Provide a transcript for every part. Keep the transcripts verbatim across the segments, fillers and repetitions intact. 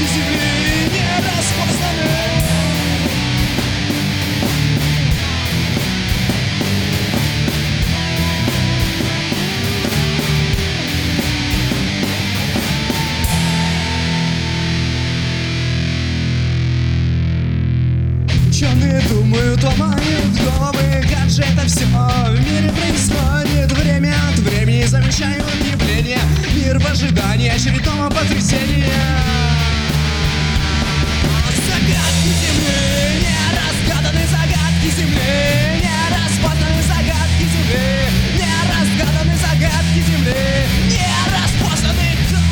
земли не распознаны. Ученые думают, ломают головы, как же это все в мире происходит. Время от времени замечают явления, мир в ожидании очередного потрясения. Загадки земли, не разгаданы загадки земли, не распознаны загадки земли, не разгаданы загадки земли, не распознаны.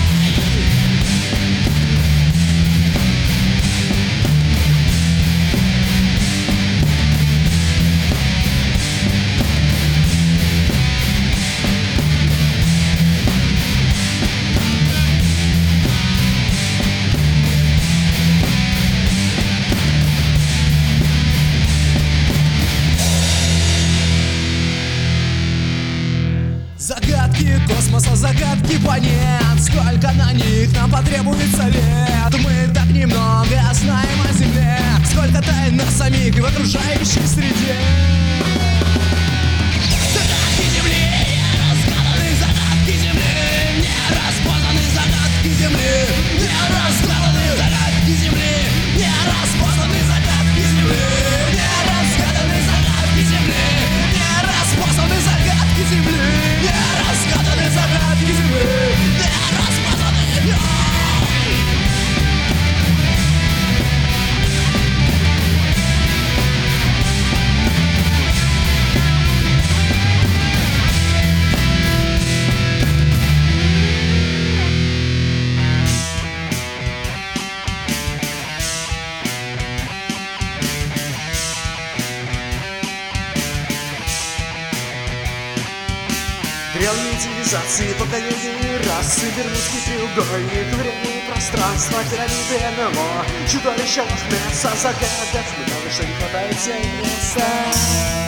Загадки космоса, загадки планет, сколько на них нам потребуется лет. Мы так немного знаем о Земле, сколько тайн нас самих и в окружающей среде. Загадки Земли, не разгаданы загадки Земли, не распознаны загадки Земли, не разгаданы загадки Земли, не распознаны загадки Земли, не разгаданы загадки Земли, не распознаны загадки Земли. Разгаданы загадки земли, не распознаны. Древние цивилизации, поколения расы, Бермудский треугольник, время и пространство, пирамиды НЛО, чудовища Лохнесса, загадок много, что не хватает всем места.